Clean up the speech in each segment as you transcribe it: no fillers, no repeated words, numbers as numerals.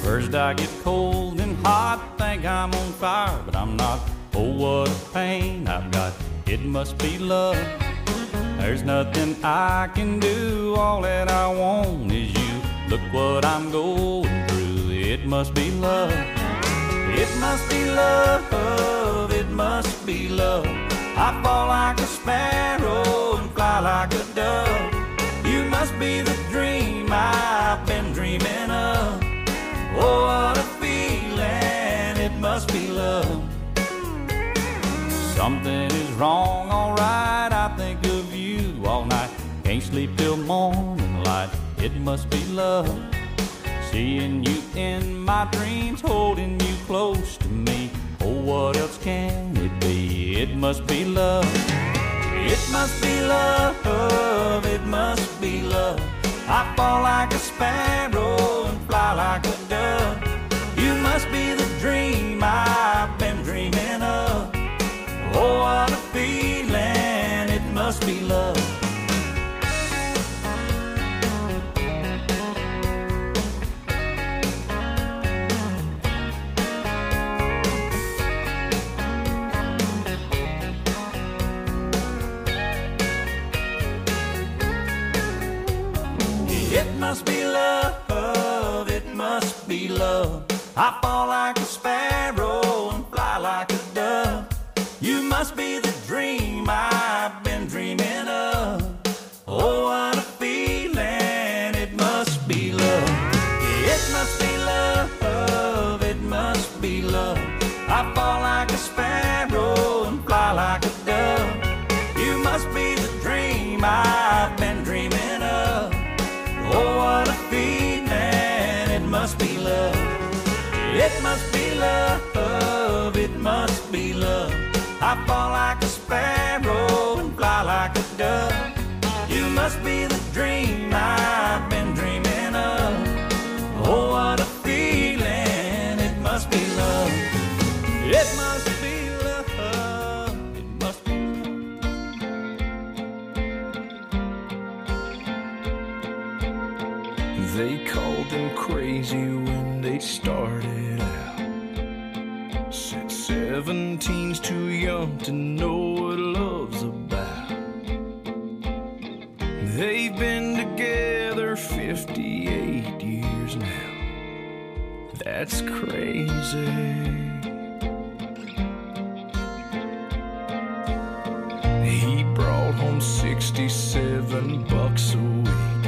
First I get cold and hot, think I'm on fire, but I'm not. Oh, what a pain I've got, it must be love. There's nothing I can do, all that I want is you. Look what I'm going through, it must be love. It must be love, it must be love. I fall like a sparrow and fly like a dove. You must be the dream I've been dreaming of. Oh, what a feeling, it must be love. Something is wrong, alright, I think of you all night. Can't sleep till morning light, it must be love. Seeing you in my dreams, holding you close to me. Oh, what else can it be? It must be love. It must be love, it must be love. I fall like a sparrow and fly like a dove. You must be the dream I've been dreaming of. Oh, what a feeling, it must be love. It must be love, it must be love. I fall like a sparrow and fly like a dove. You must be the dream I've been dreaming of. Oh, what a feeling, it must be love. It must be love, it must be love. I fall like a sparrow and fly like a dove. You must be the dream I've been dreaming of. Oh, what a feeling, it must be love. It must be love, it must be love. I fall like a sparrow and fly like a dove. You must be the dream I've been dreaming of. Oh, what a feeling, it must be love. It must be love, it must be love. They called him crazy when they started out. Said 17's too young to know what love's about. They've been together 58 years now. That's crazy. He brought home 67 bucks a week.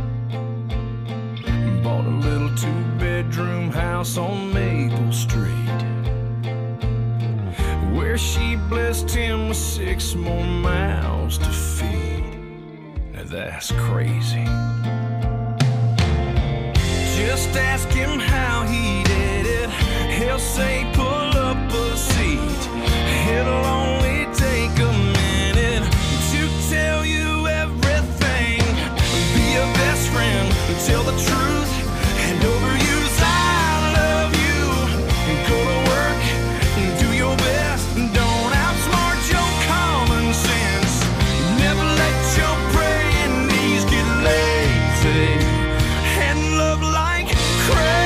Bought a little two-bedroom house on Maple Street, where she blessed him with 6 more mouths to feed. Now that's crazy. Just ask him how he did it. He'll say pull up a seat. It'll only take a minute to tell you everything. Be a best friend, tell the truth, and overuse I love you. Go to work, do your best, don't outsmart your common sense. Never let your praying knees get lazy, and love like crazy.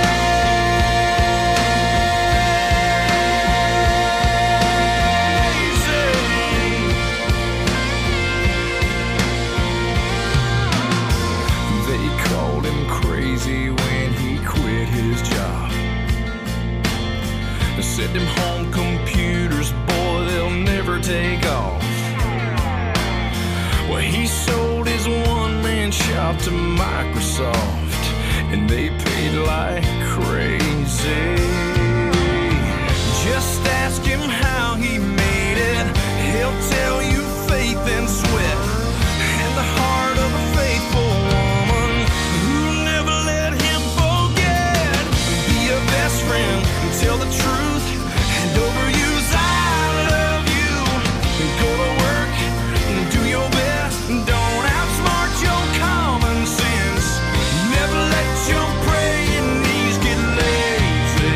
They called him crazy when he quit his job. They said them home computers, boy, they'll never take off. Well, he sold his one-man shop to Microsoft, and they paid like crazy. Just ask him how he made it. He'll tell you faith and sweat, and the heart of a faithful woman who'll never let him forget. Be a best friend, tell the truth, and overuse I love you. Go to work, do your best, don't outsmart your common sense. Never let your praying knees get lazy,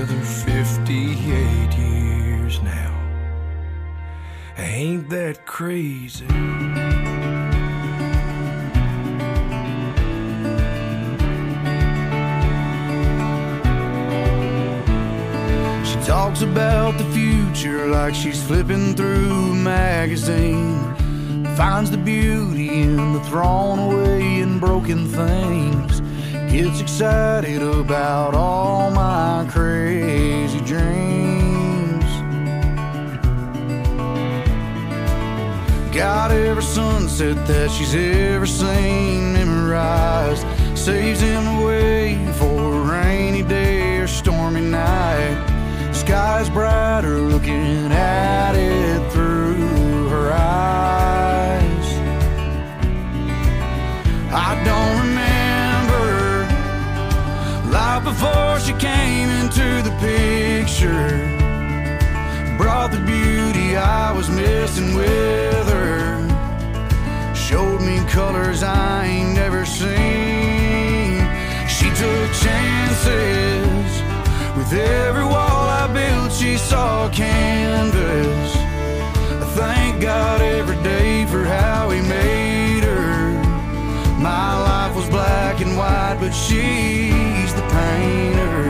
together 58 years now. Ain't that crazy? She talks about the future like she's flipping through a magazine. Finds the beauty in the thrown away and broken things. Gets excited about all my crazy dreams. Got every sunset that she's ever seen memorized. Saves him away for a rainy day or stormy night. Sky's brighter looking at it through her eyes. I don't remember life before she came into the picture. Brought the beauty I was missing with her. Showed me colors I ain't never seen. She took chances. With every wall I built, she saw canvas. I thank God every day for how he made her. My life was black and white, but she's the painter.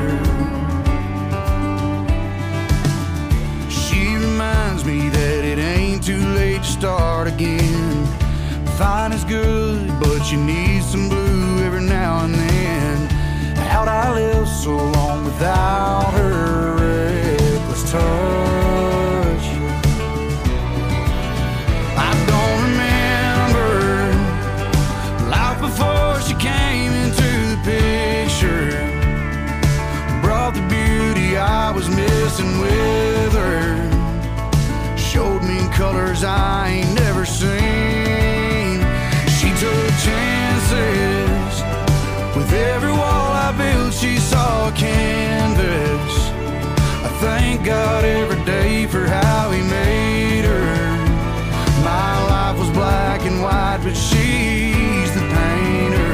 She reminds me that it ain't too late to start again. Fine is good, but you need some blue every now and then. How'd I live so long without her reckless touch? I don't remember life before she came into the picture. Brought the beauty I was missing with her. Showed me colors I ain't never seen. She took chances. With every wall I built, she saw a canvas. I thank God every day for how he made her. My life was black and white, but she's the painter.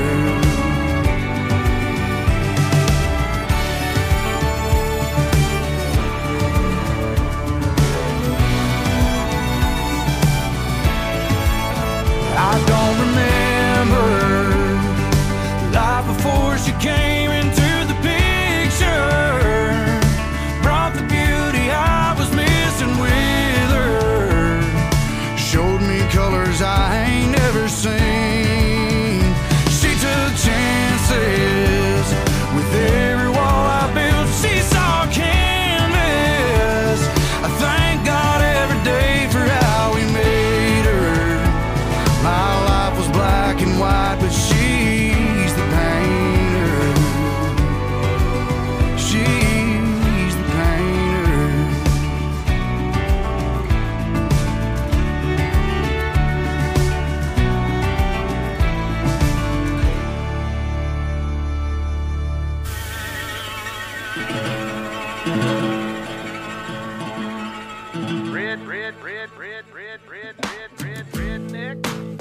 I don't remember life before she came into the picture. Brought the beauty I was missing with her. Showed me colors I ain't never seen. She took chances. With every wall I built, she saw canvas. I thank God every day for how he made her. My life was black and white, but she's the painter. She's the painter. Redneck.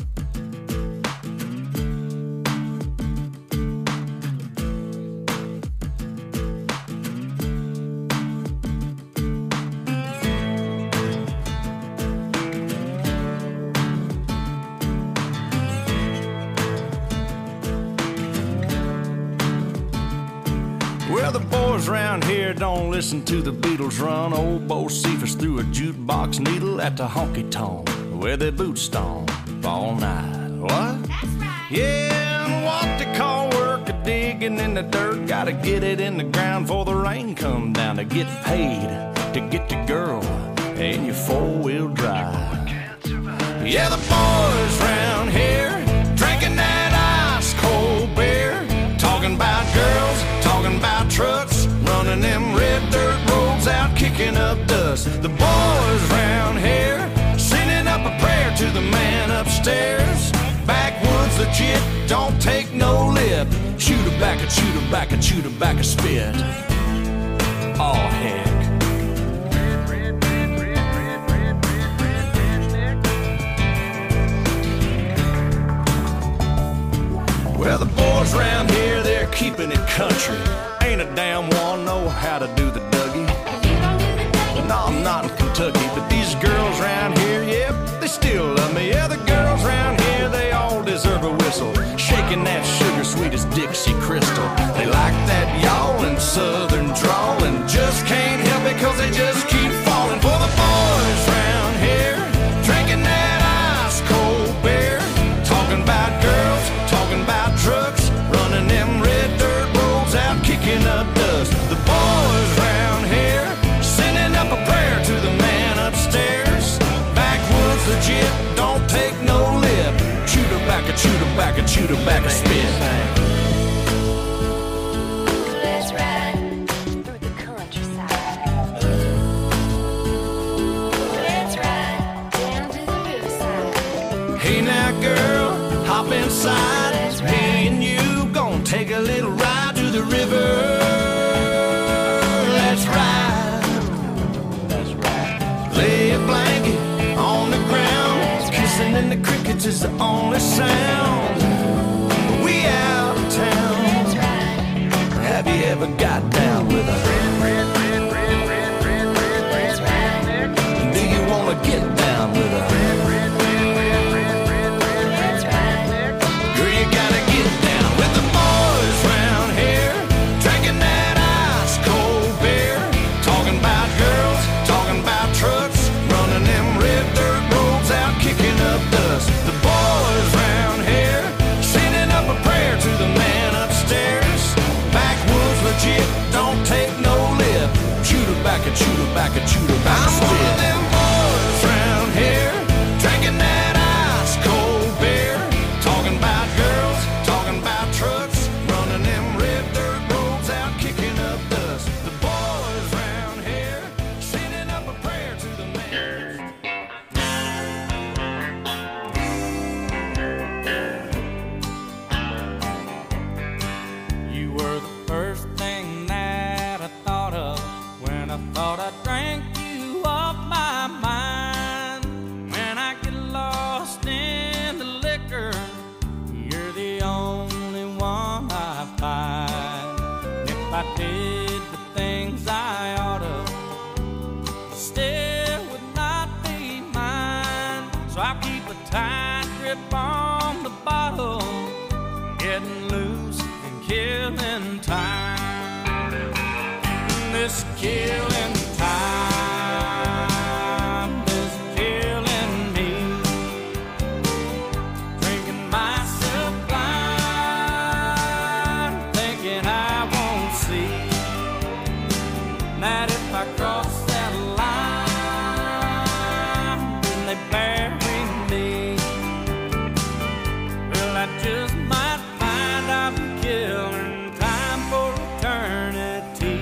Well, the boys round here don't listen to the Beatles run. Old Bo Cephas threw a jukebox needle at the honky-tonk where they boot stomp all night. What? That's right. Yeah, and what they call work a digging in the dirt. Gotta get it in the ground before the rain come down to get paid to get the girl in your four-wheel drive. Yeah, the boys round here drinking that ice-cold beer, talking about girls, talking about trucks, running them red dirt roads out, kicking up dust. The boys round here sending up a prayer to the man upstairs. Backwoods legit, don't take no lip. Shoot her back and shoot her back and shoot her back a spit. Oh heck. Well, the boys round here, they're keeping it country. Ain't a damn one know how to do the outside. Me and you gonna take a little ride to the river. Let's ride. That's right. Lay a blanket on the ground. Kissing in the crickets is the only sound. We out of town. Have you ever got down with a do you wanna get down with a girl, you gotta get down with the boys round here, drinking that ice cold beer, talking about girls, talking about trucks, running them red dirt roads out, kicking up dust. The boys round here, sending up a prayer to the man upstairs. Backwoods legit, don't take no lip. Shoot her back and shoot her back and shoot her back. I'm one of them boys round here, drinking that ice cold beer, talking about girls, talking about trucks, running them red dirt roads out, kicking up dust. The boys round here, sending up a prayer to the man. You were the first thing that I thought of when I thought I drank you off my mind. When I get lost in the liquor, you're the only one I find. If I did the things I oughta, still would not be mine. So I keep a tight grip on the bottle, getting loose and killing time. This killing time is killing me. Drinking myself blind, thinking I won't see that if I cross that line, then they bury me. Well, I just might find I'm killing time for eternity.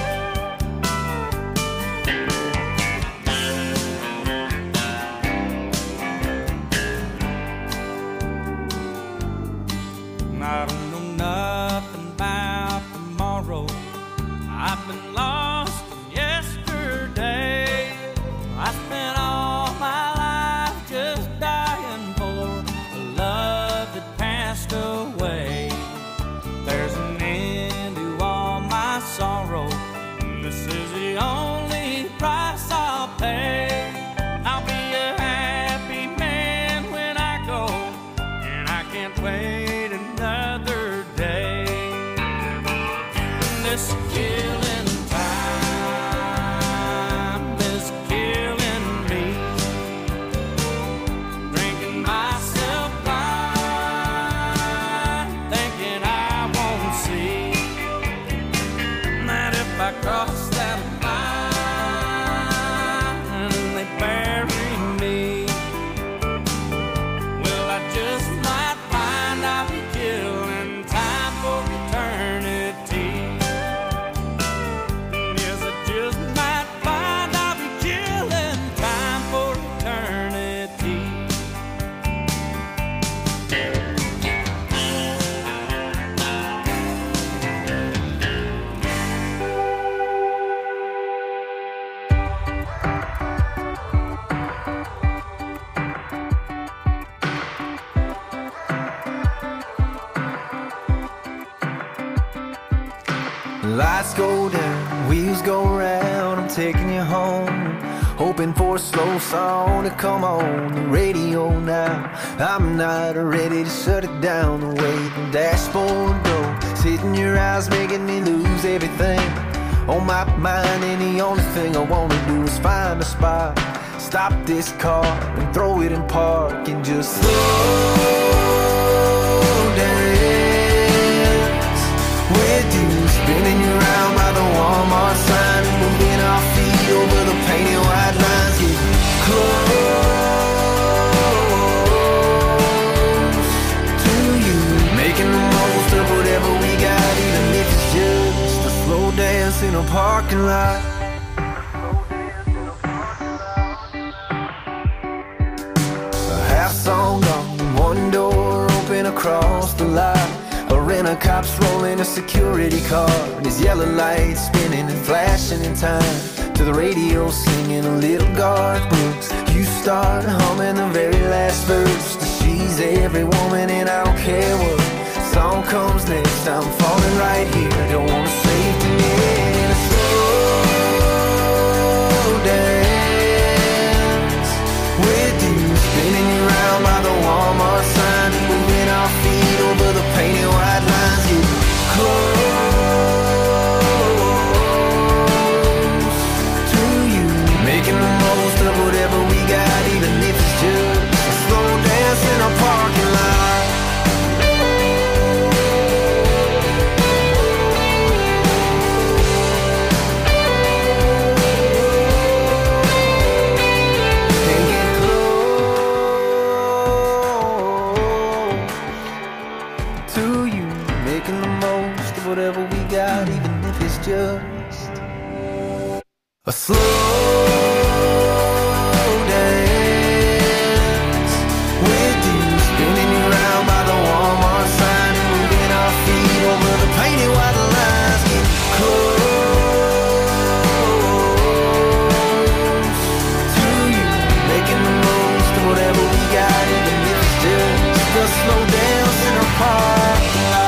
I don't know nothing about tomorrow. I've been lost in yesterday. I spent all my life just dying for a love that passed away. There's an end to all my sorrow, and this is the only price I'll pay. I'll be a happy man when I go, and I can't wait another day. This killing time is killing me. Drinking myself blind, thinking I won't see that if I cross that line, they bury me. Well, I just might find I'll be killing time for eternity. Yes, I just might find I'll be killing time for eternity. Lights go down, wheels go round, I'm taking you home. Hoping for a slow song to come on the radio now. I'm not ready to shut it down. The way the dashboard goes, hitting your eyes, making me lose everything on my mind. And the only thing I wanna do is find a spot, stop this car and throw it in park and just slow dance with you. Spinning you around by the Walmart sign and moving our feet over the painted white lines. Get close to you, making the most of whatever we got, even if it's just a slow dance in a parking lot. A half song gone, one door open across cops rolling a security car, and his yellow lights spinning and flashing in time to the radio singing a little Garth Brooks. You start humming the very last verse. She's every woman and I don't care what song comes next. I'm falling right here, I don't want a safety net. In a slow dance with you, spinning you round by the Walmart sign, moving our feet over the painted white lines. Get close to you, making the most of whatever we got, even if it's just a slow dance in a parking lot. Whatever we got, even if it's just a slow dance with you, spinning you round by the Walmart sign, moving our feet over the painted white lines. Get close to you, making the most of whatever we got, even if it's just a slow dance in a parking lot.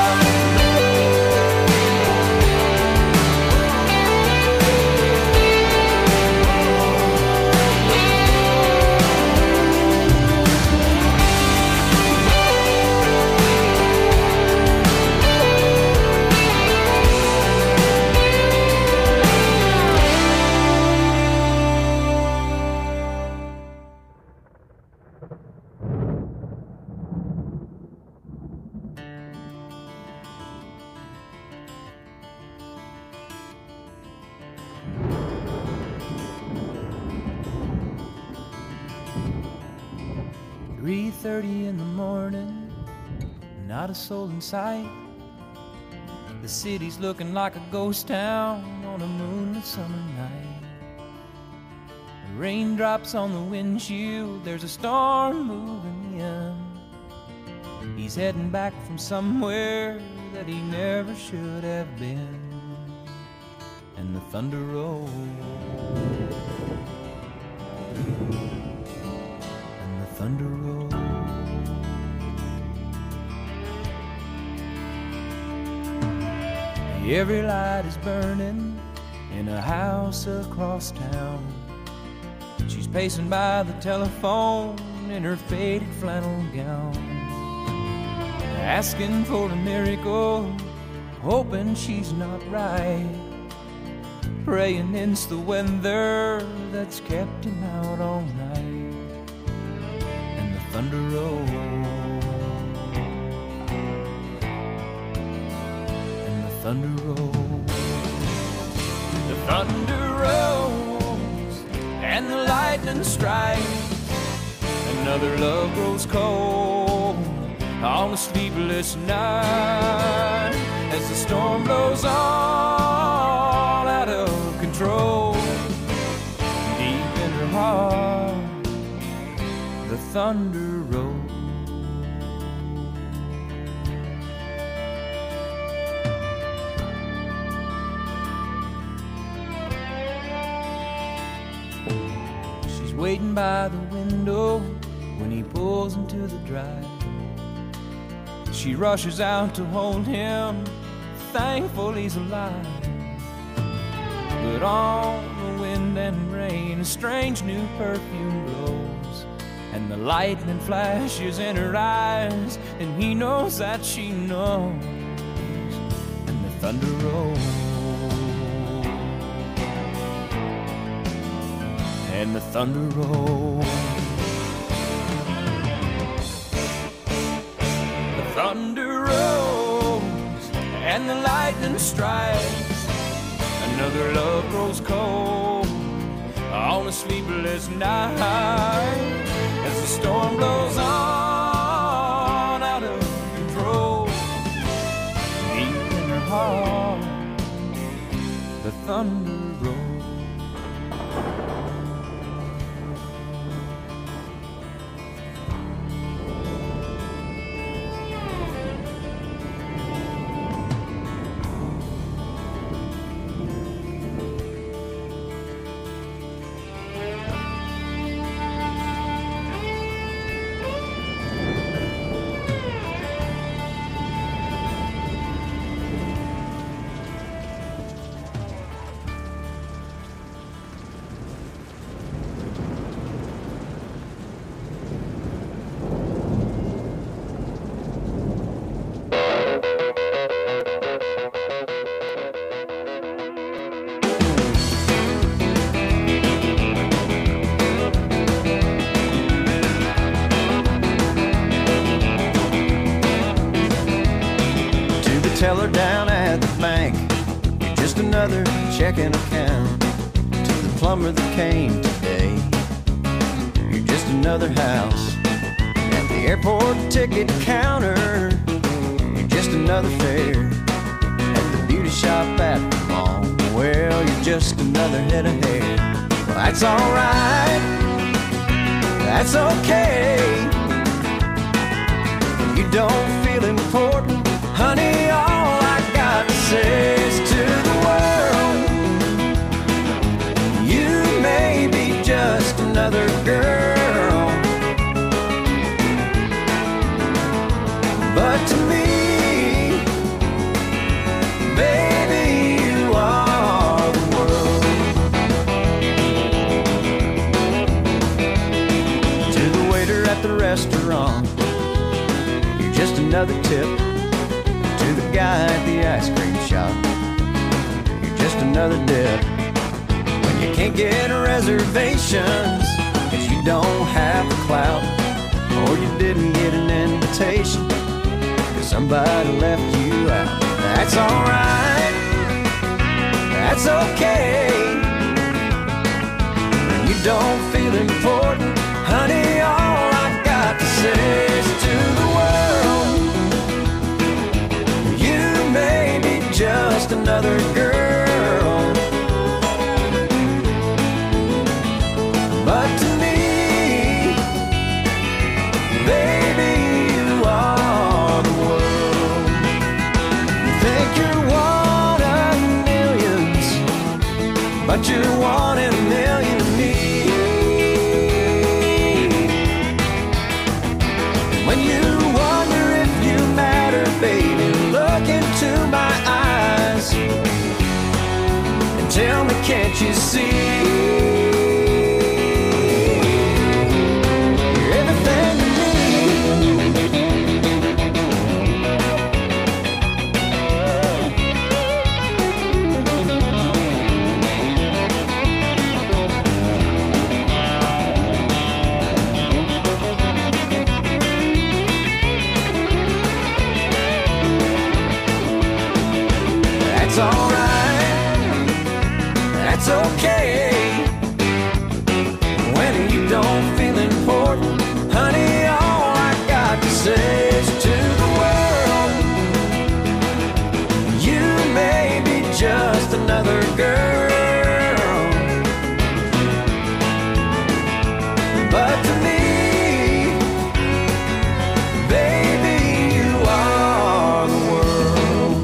In the morning, not a soul in sight. The city's looking like a ghost town on a moonlit summer night. The raindrops on the windshield, there's a storm moving in. He's heading back from somewhere that he never should have been. And the thunder rolls, and the thunder rolls. Every light is burning in a house across town. She's pacing by the telephone in her faded flannel gown, asking for a miracle, hoping she's not right, praying it's the weather that's kept him out all night. And the thunder rolls, thunder rolls, the thunder rolls, and the lightning strikes. Another love grows cold on a sleepless night, as the storm blows all out of control. Deep in her heart, the thunder rolls. Waiting by the window when he pulls into the drive. She rushes out to hold him, thankful he's alive. But on the wind and rain, a strange new perfume blows, and the lightning flashes in her eyes, and he knows that she knows. And the thunder rolls, and the thunder rolls. The thunder rolls, and the lightning strikes. Another love grows cold on a sleepless night, as the storm blows on out of control. Deep in her heart, the thunder rolls. summer that came today. You're just another house at the airport ticket counter. You're just another fare at the beauty shop at the mall. Well, you're just another head of hair. Well, that's alright, that's okay. If you don't feel important, honey, all I got to say is to the world, you may be just another girl, but to me, baby, you are the world. To the waiter at the restaurant, you're just another tip. To the guy at the ice cream shop, you're just another dip. When you can't get reservations 'cause you don't have the clout, or you didn't get an invitation 'cause somebody left you out. That's alright, that's okay. When you don't feel important, honey, all I got to say is to the world, you may be just another girl, but to me, baby, you are the world. You think you're one of millions, but you're one in a million to me. When you wonder if you matter, baby, look into my eyes and tell me, can't you see? You're everything to me. That's alright, that's okay. When you don't feel important, honey, all I got to say is to the world, you may be just another girl, but to me, baby, you are the world.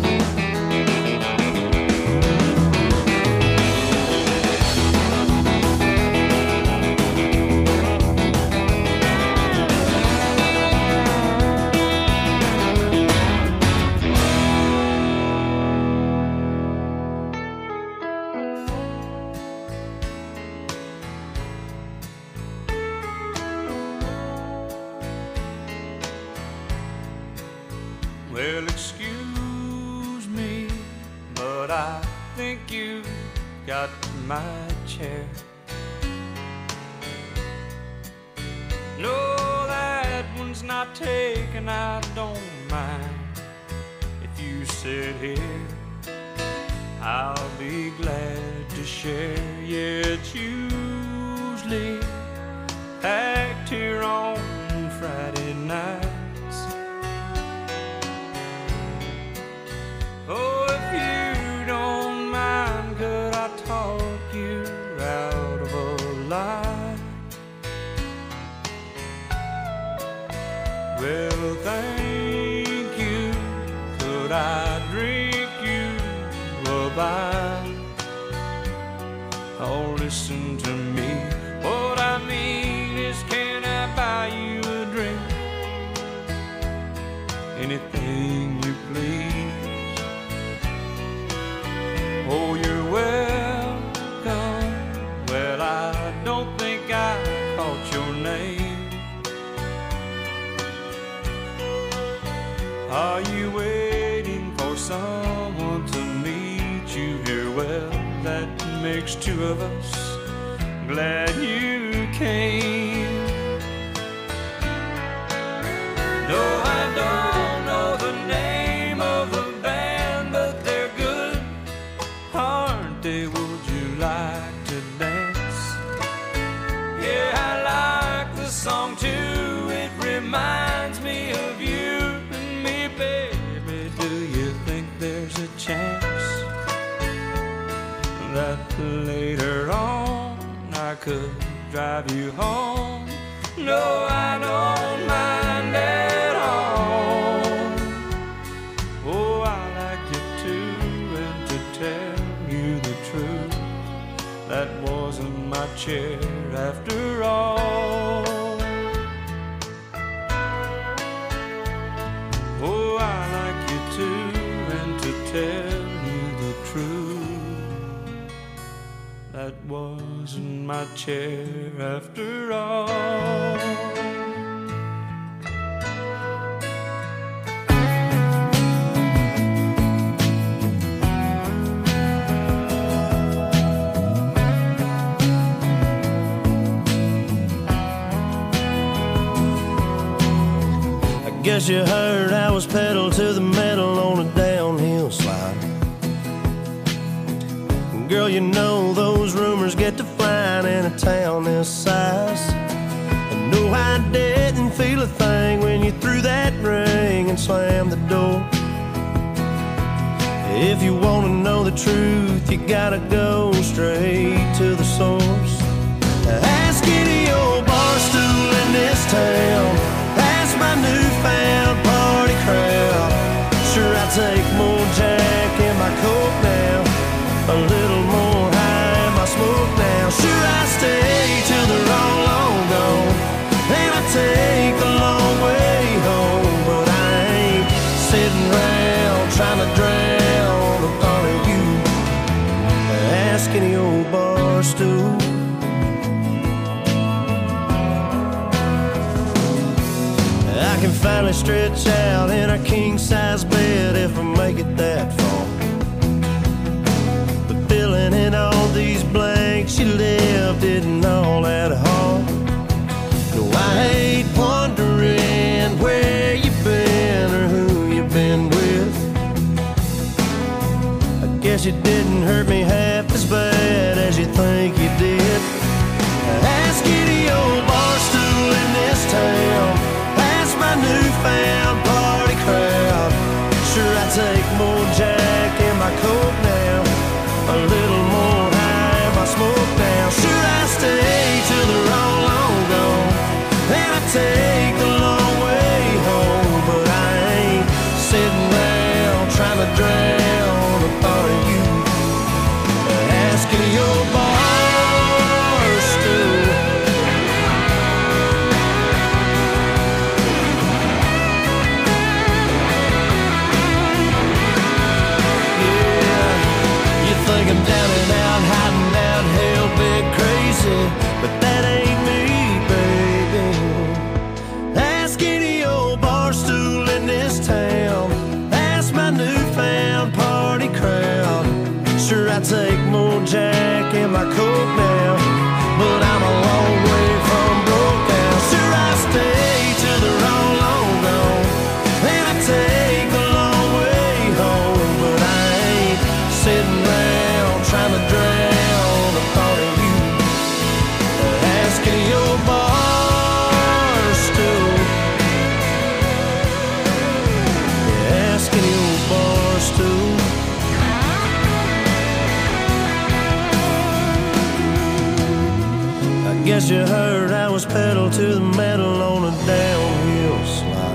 Well, excuse me, but I think you got my chair. No, that one's not taken, I don't mind. If you sit here, I'll be glad to share. Yeah, it's usually packed here on Friday nights. Oh, if you don't mind, could I talk you out of a lie? Well, thank you. Could I drink you a bite? Oh, listen to me. What I mean is, can I buy you a drink? Anything you please. Oh, you're welcome. Well, I don't think I caught your name. Are you waiting for someone to meet you here? Well, that makes two of us. Glad you came. No, I don't know the name of the band, but they're good, aren't they? Would you like to dance? song too. It reminds me of you and me, baby. Do you think there's a chance that later on I could drive you home? No, I don't mind at all. Oh, I like you too, and to tell you the truth, that wasn't my chair after all. Oh, I like you too, and to tell you the truth, that wasn't my chair after all. Guess you heard I was pedal to the metal on a downhill slide. Girl, you know those rumors get to flying in a town this size. And no, I didn't feel a thing when you threw that ring and slammed the door. If you want to know the truth, you gotta go straight to the source. Ask any old bar stool in this town, ask my newfound party crowd. Sure, I take more Jack in my Coke now, a little more high in my smoke now. Sure, I stay till they're all long gone, and I take the long way home. But I ain't sitting around trying to drown the thought of you. Ask any old bar stool. I can finally stretch out in a king-size bed if I make it that far. But filling in all these blanks you left isn't all that hard. No, I hate wondering where you've been or who you've been with. I guess you didn't hurt me half as bad as you think you did. Ask any old bar stool in this town, my newfound party crowd. Sure, I take more Jack in my Coke now, a little more high in my smoke now. Sure, I stay till they're all long gone, and I take the long way home. But I ain't sitting around trying to drown the thought of you. Asking your bar stool. I'm down and out, hiding out, hell bit crazy, but that ain't me, baby. Ask any old bar stool in this town, ask my newfound party crowd. Sure, I take more Jack in my Coke now, but I'm a long way from broke now. Sure, I stay till they're all long gone, and I take the long way home. But I ain't sitting around trying to drown the thought of you. Asking your bar stool. Asking your bar stool. I guess you heard I was pedal to the metal on a downhill slide.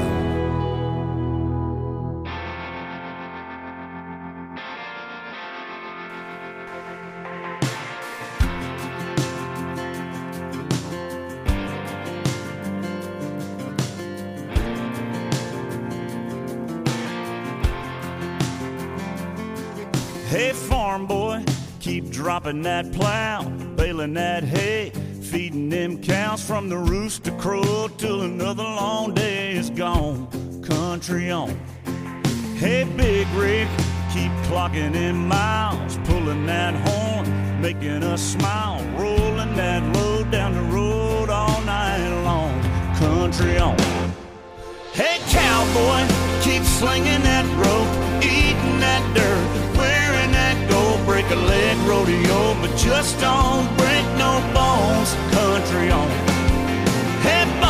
Hey, farm boy, keep dropping that plow, baling that hay, feeding them cows from the rooster crow till another long day is gone. Country on. Hey, big rig, keep clocking in miles, pulling that horn, making us smile, rolling that load down the road all night long. Country on. Hey, cowboy, keep slinging that rope, eating that dirt, wearing that gold, break a leg rodeo, but just don't break no bones. Country on. Hey,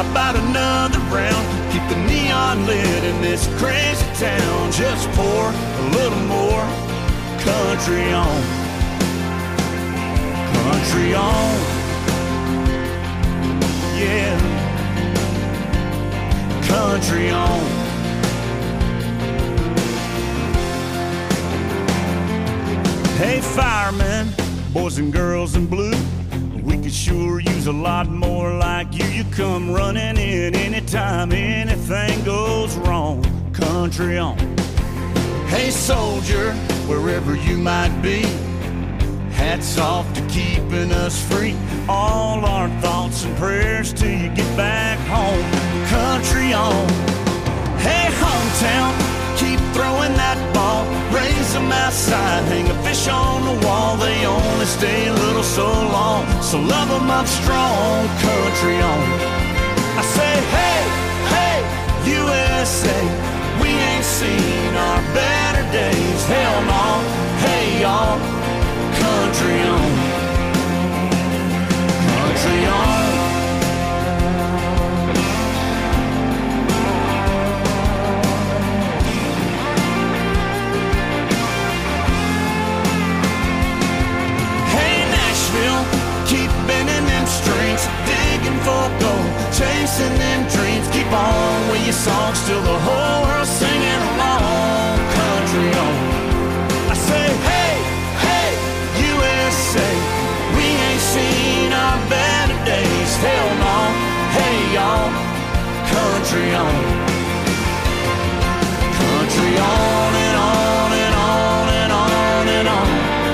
How about another round? Keep the neon lit in this crazy town. Just pour a little more. Country on. Country on. Yeah. Country on. Hey firemen, boys and girls in blue, we could sure use a lot more like you. You come running in anytime anything goes wrong. Country on. Hey soldier, wherever you might be, hats off to keeping us free. All our thoughts and prayers till you get back home. Country on. Hey hometown, keep throwing that ball. Raise them outside, hang a fish on the wall. They only stay a little so long, so love them up strong. Country on. I say hey, hey, USA, we ain't seen our better days. Hell no, hey y'all. Country on. Country on. Hey Nashville, keep bending them strings, digging for gold, chasing them dreams. Keep on with your songs till the whole world's singing along. Country on. I say hey, USA, we ain't seen our better days. Hell no, hey y'all. Country on. Country on and on and on and on and on.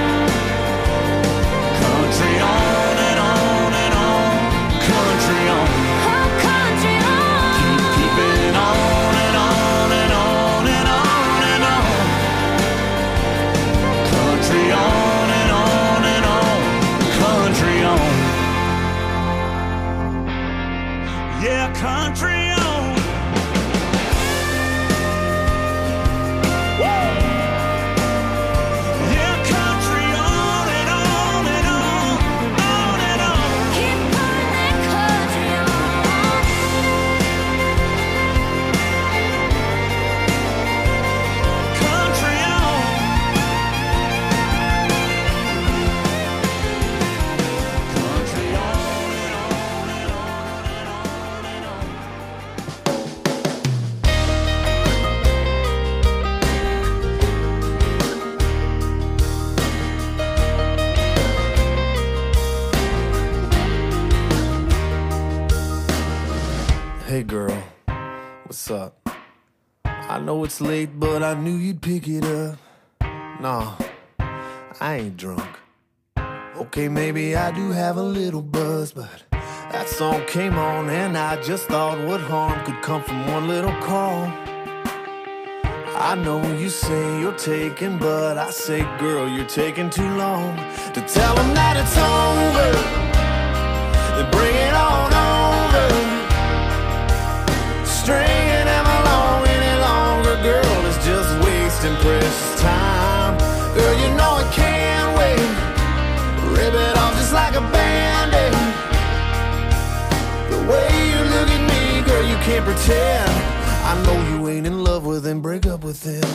Country on and on and on. Country on. Oh, country on. Keep it on and on and on and on and on. Country on and on and on. Country on. Yeah, country on. Woo! Yeah, country on and on and on and on. Keep putting that country on. Country on. Country on and on and on and on and on. Hey girl, what's up? I know it's late, but I knew you'd pick it up. Nah, I ain't drunk. Okay, maybe I do have a little buzz, but that song came on and I just thought what harm could come from one little call. I know you say you're taking, but I say, girl, you're taking too long to tell them that it's over. Then bring it on over. Stringing them along any longer, girl, is just wasting precious time. Girl, you know it can't wait. Rip it off just like a band-aid. The way you look at me, girl, you can't pretend. I know you ain't in love with him, break up with him.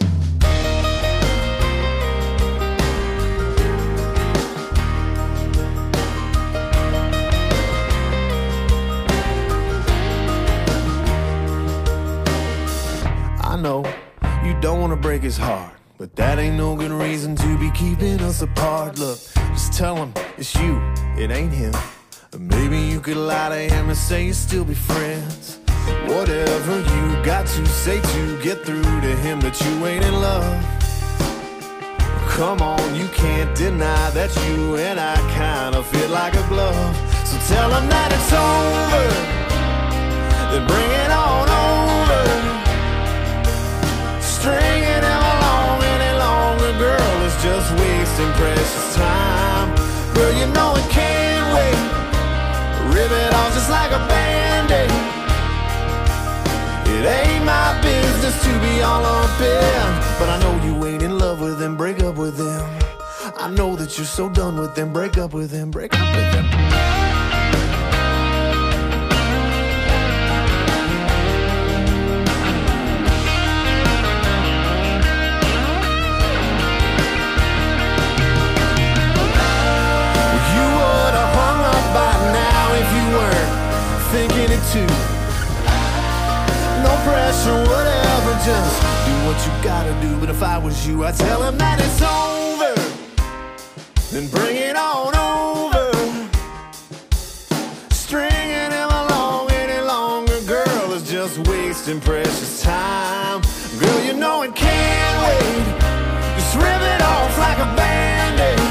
I know you don't wanna break his heart, but that ain't no good reason to be keeping us apart. Look, just tell him it's you, it ain't him. Or maybe you could lie to him and say you'll still be friends. Whatever you got to say to get through to him that you ain't in love. Come on, you can't deny that you and I kinda fit like a glove. So tell him that it's over, then bring it on over. Stringing him along any longer, girl, is just wasting precious time. Girl, you know it can't wait. Rip it off just like a band-aid. It ain't my business to be all up in, but I know you ain't in love with him, break up with him. I know that you're so done with him, break up with him, break up with him. thinking it too. No pressure, whatever, just do what you gotta do. But if I was you, I'd tell him that it's over, then bring it on over. Stringing him along any longer, girl, is just wasting precious time. Girl, you know it can't wait. Just rip it off like a band-aid.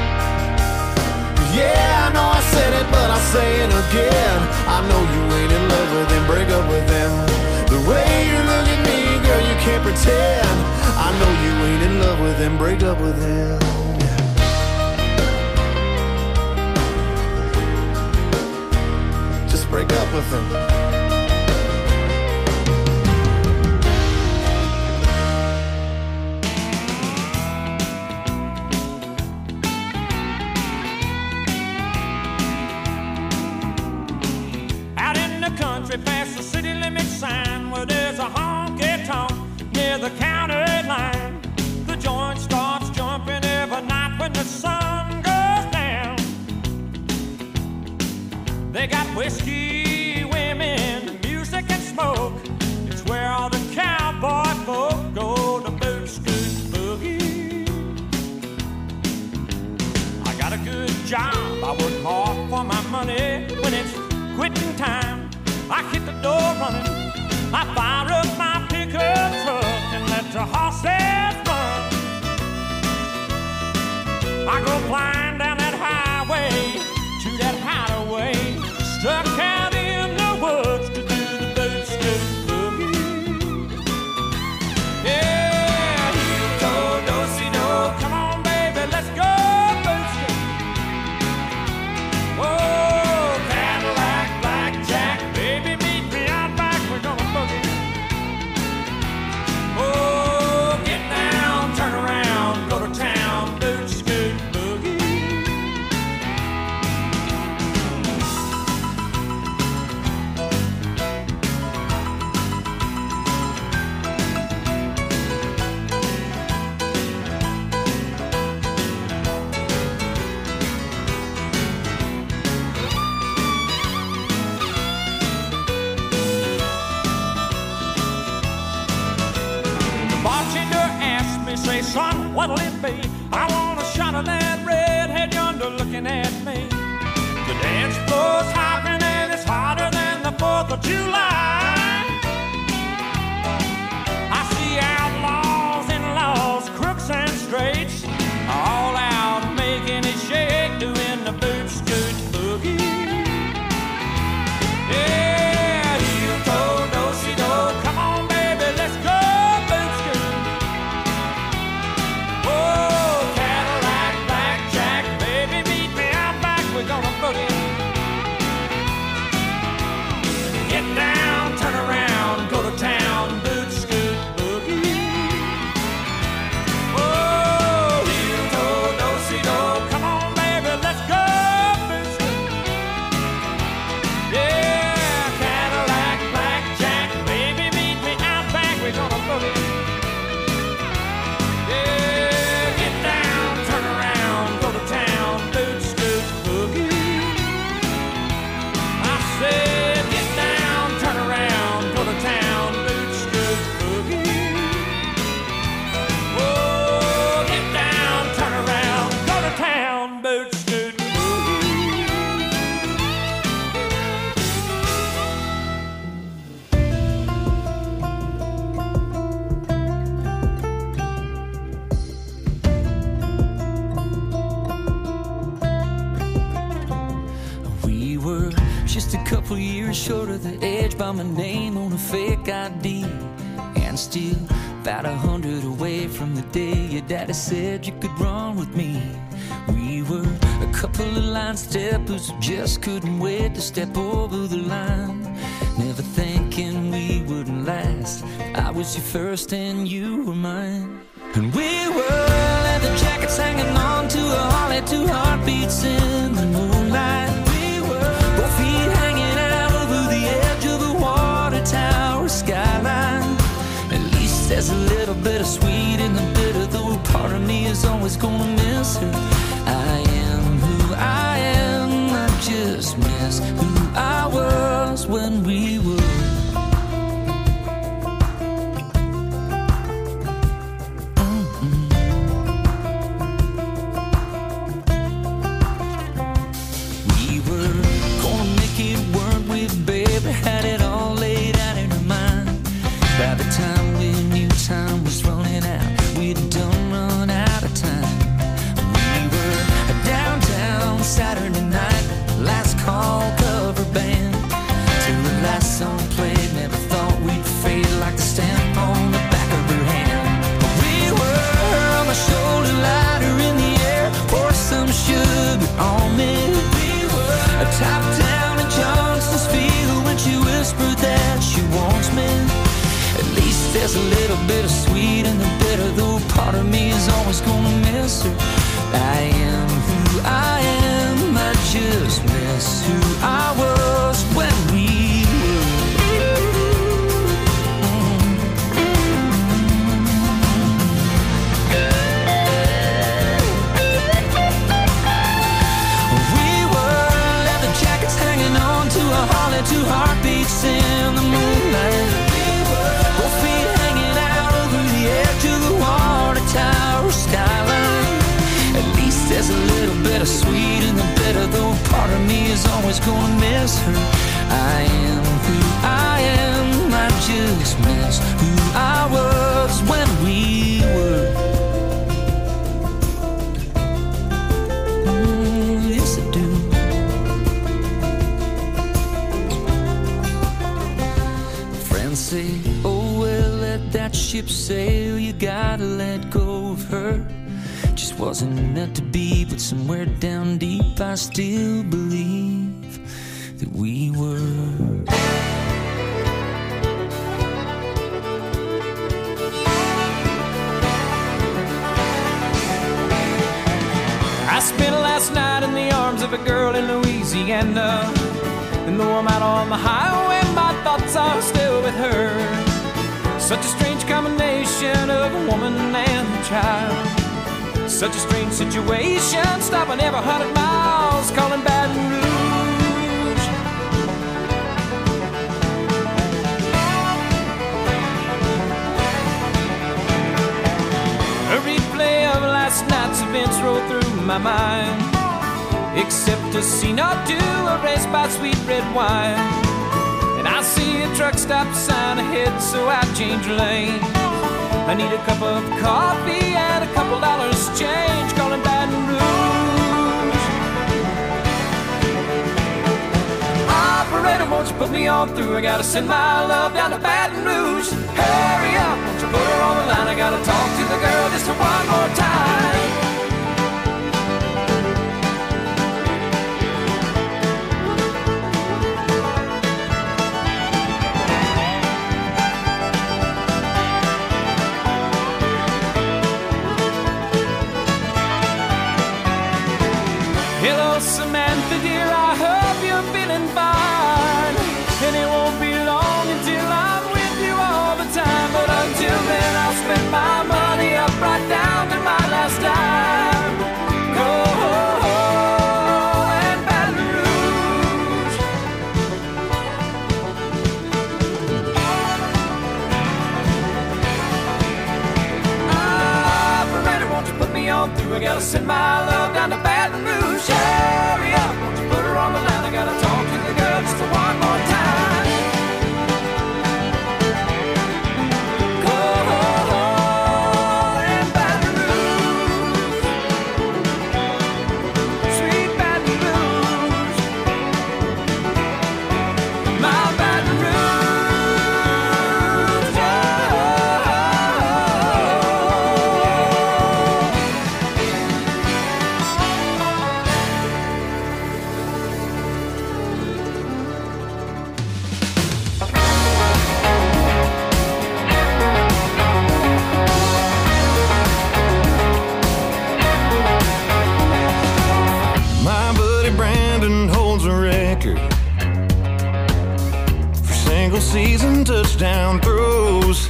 Yeah, I know I said it, but I'll say it again. I know you ain't in love with him, break up with him. The way you look at me, girl, you can't pretend. I know you ain't in love with him, break up with him. Just break up with him. Country past the city limit sign where there's a honky-tonk near the county line. The joint starts jumping every night when the sun goes down. They got whiskey, women, music and smoke. It's where all the cowboy folk go to boot scoot boogie. I got a good job, I work hard for my money. When it's quitting time, I hit the door running. I fire up my pickup truck and let the horses run. I go flying down that highway to that hideaway, stuck out in the woods to do the boot scoot boogie. Yeah, heel toe, do-si-do, come on baby, let's go boot scoot. Whoa. Say, son, what'll it be? I want a shot of that redhead yonder looking at me. The dance floor's hopping and it's hotter than the 4th of July. I see outlaws and laws, crooks and straights, all out making it shake, doing the boot scoot boogie. Yeah, heel toe, do-si-do, come on baby, let's go. Get down, turn around, go to town, boot scoot boogie. Oh, heel toe, do-si-do, come on baby, let's go boot scoot. Yeah, Cadillac, blackjack, baby meet me out back, we're gonna boogie. Yeah, get down, turn around, go to town, boot scoot boogie. I said get down, turn around, go to town, boot scoot boogie. Oh, get down, turn around, go to town, boot scoot boogie. We were just a couple years short of the edge by my name on a fake ID, and still about 100 away from the day your daddy said you could run with me. We were a couple of line steppers who just couldn't wait to step over the line, never thinking we wouldn't last. I was your first and you were mine. And we were leather jackets hanging on to a Harley, 2 heartbeats in the moonlight. We were both feet hanging out over the edge of a water tower skyline. At least there's a little bit of sweet in the bitter, though part of me is always gonna miss her. I am who I am, I just miss who I was. when we were. We were gonna make it work with baby, had it all laid out in her mind. By the time we knew time was running out, we'd done run out of time. We were downtown Saturday night, last call cover band. Till the last song played, never thought we'd fade like the stamp on the back of her hand. We were on my shoulder, lighter in the air, pour some sugar on me. We were top down in Johnsonsville when she whispered that she wants me. At least there's a little bit of sweet in the bitter, though part of me is always gonna miss her. I am who I am, I just miss who I was when we two heartbeats in the moonlight. Both feet hanging out over the edge of the water tower skyline. At least there's a little bit of sweet in the bitter, though part of me is always gonna miss her. I am who I am, I just miss who I was when we were. Yes, I do. Say, oh well, let that ship sail, you gotta let go of her. Just wasn't meant to be, but somewhere down deep I still believe that we were. I spent last night in the arms of a girl in Louisiana, and though I'm out on the highway, my thoughts are still with her. Such a strange combination of a woman and a child. Such a strange situation, stopping every 100 miles, calling Baton Rouge. A replay of last night's events rolled through my mind, except a scene or two erased by sweet red wine. And I see a truck stop sign ahead, so I change lane. I need a cup of coffee and a couple dollars change, calling Baton Rouge. Operator, won't you put me on through? I gotta send my love down to Baton Rouge. Hurry up, won't you put her on the line? I gotta talk to the girl just one more time. Samantha dear, I hope you're feeling fine, and it won't be long until I'm with you all the time. But until then, I'll spend my money up right down to my last dime. Go and Baton Rouge. Operator, won't you put me on through? I gotta send my love down to Baton Rouge. Hurry up, won't you put her on the line? I gotta talk to the girl just one more time. Go and Baton Rouge, sweet Baton Rouge, my Baton Rouge, season touchdown throws.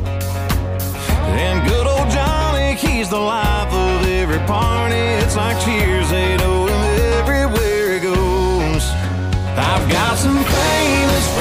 And good old Johnny, he's the life of every party. It's like cheers, they know him everywhere he goes. I've got some famous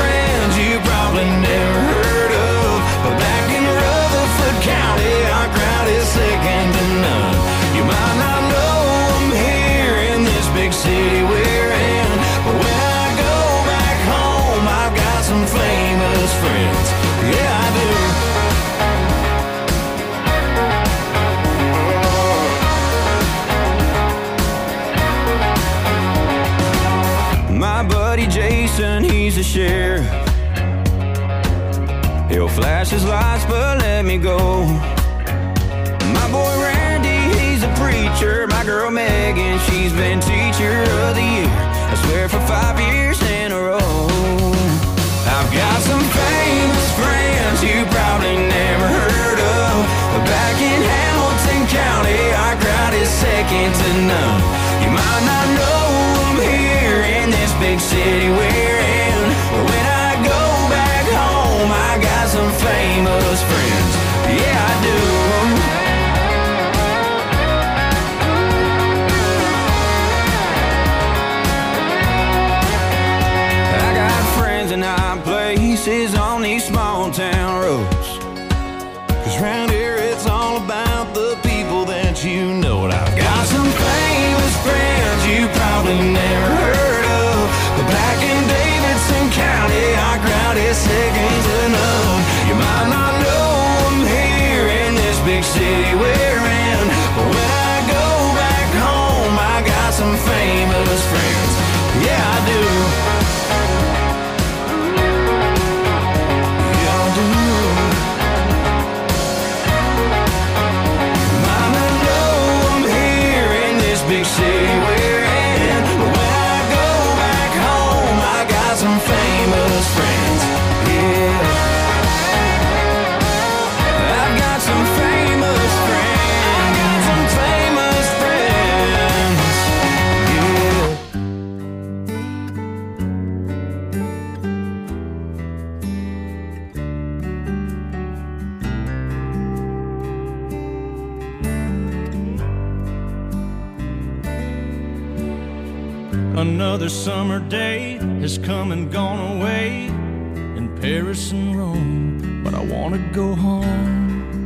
he's a sheriff. He'll flash his lights but let me go. My boy Randy, he's a preacher. My girl Megan, she's been teacher of the year, I swear for 5 years in a row. I've got some famous friends you probably never heard of. Back in Hamilton County, our crowd is second to none. You might not know them here in this big city we're in, but when I go back home, I got some famous friends. Yeah, I do. And high places on these small town roads, 'cause round here it's all about the people that you know. And I've got some famous friends you probably never heard of, but back in Davidson County, our crowd is second to none. You might not know them here in this big city we're in, but when I go back home, I got some famous friends. Yeah, I do. Big city we're in, but when I go back home, I got some famous friends. Yeah, I've got some famous friends. I've got some famous friends. Yeah. Another summer day has come and gone away in Paris and Rome, but I want to go home.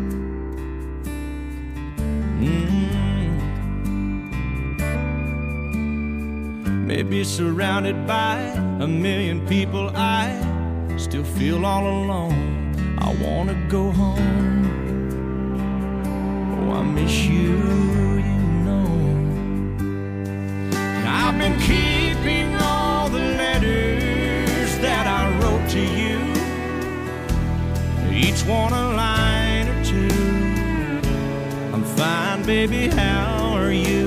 Maybe surrounded by a million people, I still feel all alone. I want to go home. Oh, I miss you, you know. I've been keeping all the letters that I wrote to you, each one a line or two. I'm fine, baby, how are you?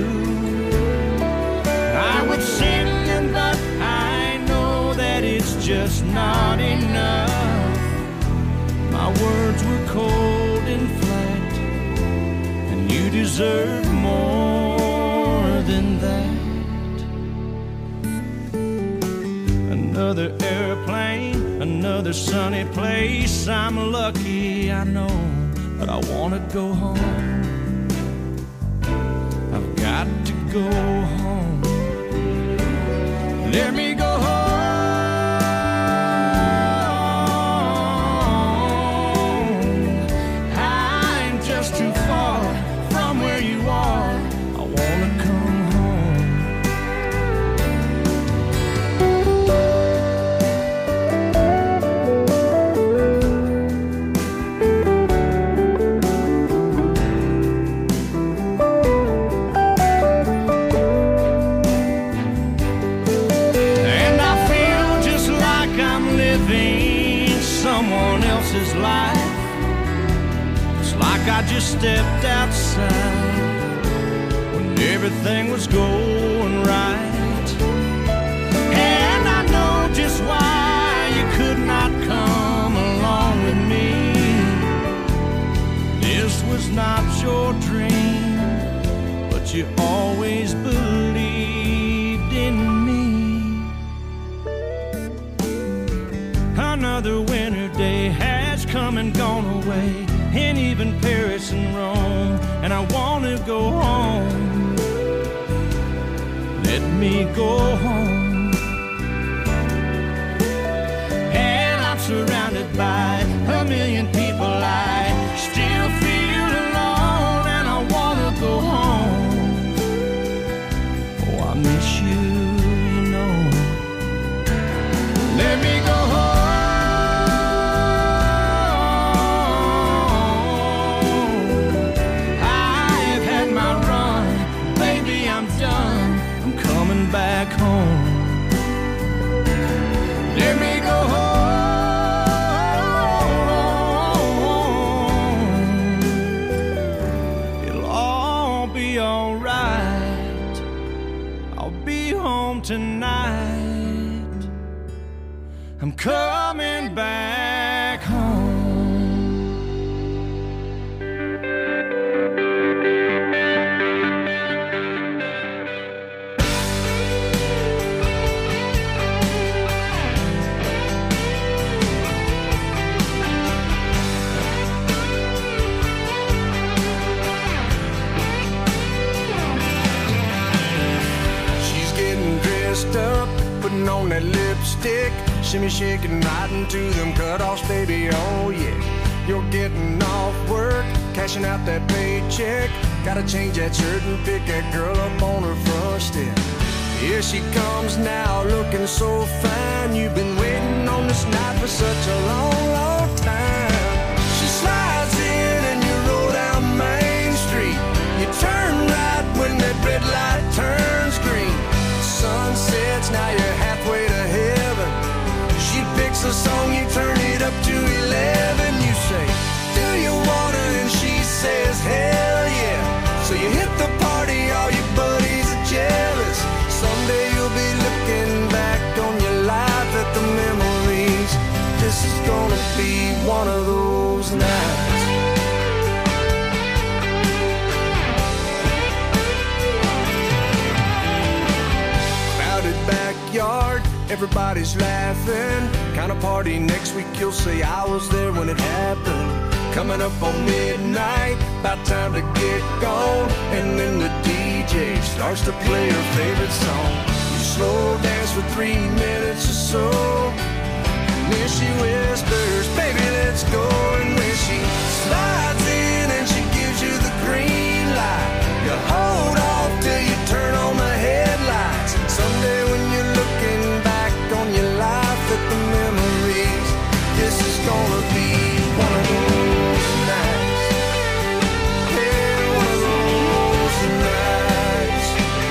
I would send them, but I know that it's just not enough. My words were cold and flat, and you deserve more than that. Another airplane, another sunny place. I'm lucky, I know, but I want to go home. I've got to go home. Let me go home. I'm just too far from where you are. I want to come home. Someone else's life. It's like I just stepped outside when everything was going right. And I know just why you could not come along with me. This was not your dream, but you always believed in me. Another winter day has come and gone away, and even Paris and Rome, and I want to go home. Let me go home. And I'm surrounded by a million people. I still feel alone, and I want to go home. Oh, I miss you, you know. Let me go home. Back home. Let me coming back home. Up, putting on that lipstick, shimmy shaking right into them cutoffs, baby, oh yeah. You're getting off work, cashing out that paycheck. Gotta change that shirt and pick that girl up on her front step. Here she comes now, looking so fine. You've been waiting on this night for such a long, long time. She slides in and you roll down Main Street. You turn right when that red light turns green. Sun sets, now you're halfway to heaven. She picks a song, you turn it up to 11. You say, do you wanna? And she says, hell yeah. So you hit the party, all your buddies are jealous. Someday you'll be looking back on your life at the memories. This is gonna be one of those nights. Backyard, everybody's laughing. Kind of party next week, you'll say I was there when it happened. Coming up on midnight, about time to get gone. And then the DJ starts to play her favorite song. You slow dance for 3 minutes or so, and then she whispers, baby, let's go. And when she slides in and she gives you the green light, you hold off till you turn on the headlights. Someday when you're looking back on your life at the memories, this is gonna be one of those nights. Yeah, one of those nights.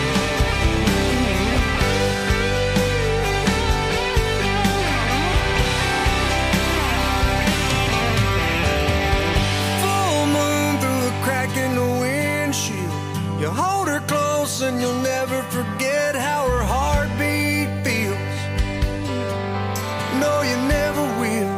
Full moon through the crack in the windshield. You hold her close and you'll never forget how her heartbeat feels. No, you never will.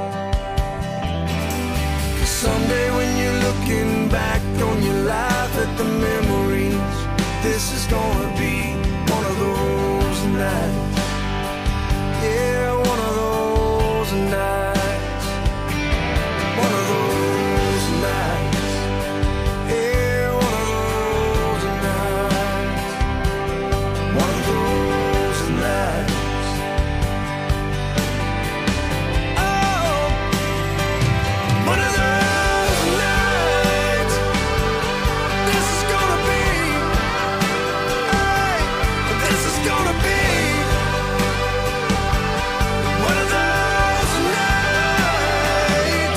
'Cause someday when you're looking back on your life at the memories, this is gonna be one of those nights. Yeah, one of those nights. One of those nights. Yeah, one of those nights. One of those nights. Oh, one of those nights. This is gonna be, hey, this is gonna be one of those nights.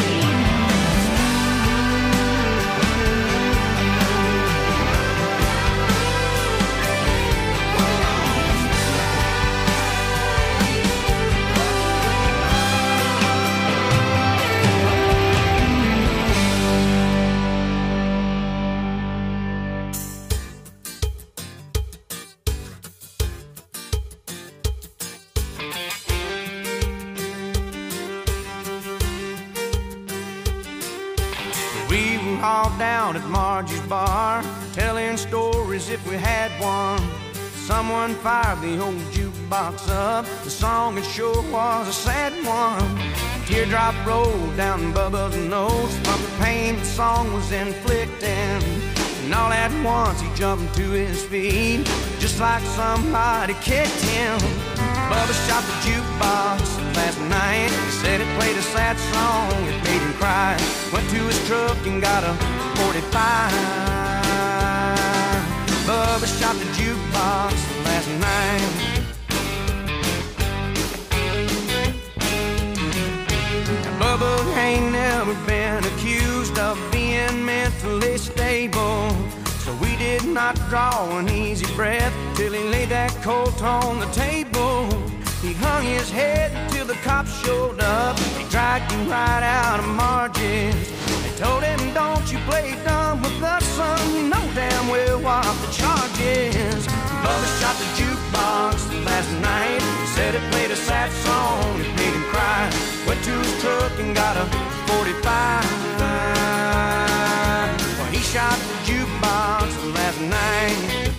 We were all down at Margie's bar, telling stories if we had one. Someone fired the old jukebox up. The song it sure was a sad one. Teardrop rolled down Bubba's nose from the pain the song was inflicting. And all at once he jumped to his feet, just like somebody kicked him. Bubba shot the jukebox last night. He said it played a sad song, it made him cry. Went to his truck and got a 45. Bubba shot the jukebox last night. Now, Bubba ain't never been accused of being mentally stable, so we did not draw an easy breath till he laid that Colt on the table. He hung his head till the cops showed up. They dragged him right out of Margie's. They told him, don't you play dumb with the sun. gun, you know damn well what the charge is. Bubba shot the jukebox last night. Said it played a sad song, it made him cry. Went to his truck and got a 45. Well, he shot the jukebox last night.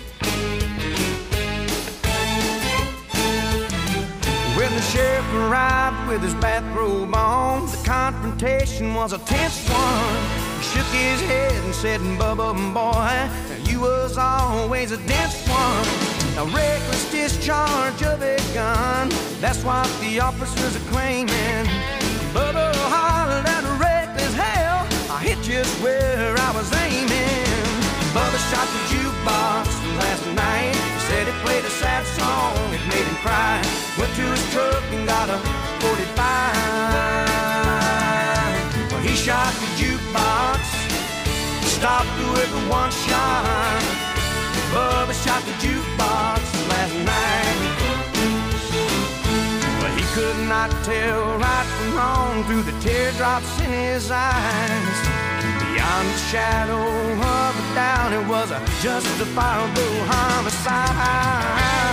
When the sheriff arrived with his bathrobe on, the confrontation was a tense one. He shook his head and said, Bubba, boy, you was always a dense one. A reckless discharge of a gun, that's what the officers are claiming. Bubba hollered at a reckless hell, I hit just where I was aiming. Bubba shot the jukebox last night. Said it played a sad song, it made him cry. Went to his truck and got a 45. Well, he shot the jukebox, stopped whoever one shot. Bubba shot the jukebox last night. Well, he could not tell right from wrong through the teardrops in his eyes. Beyond the shadow of a doubt, it was a justifiable homicide.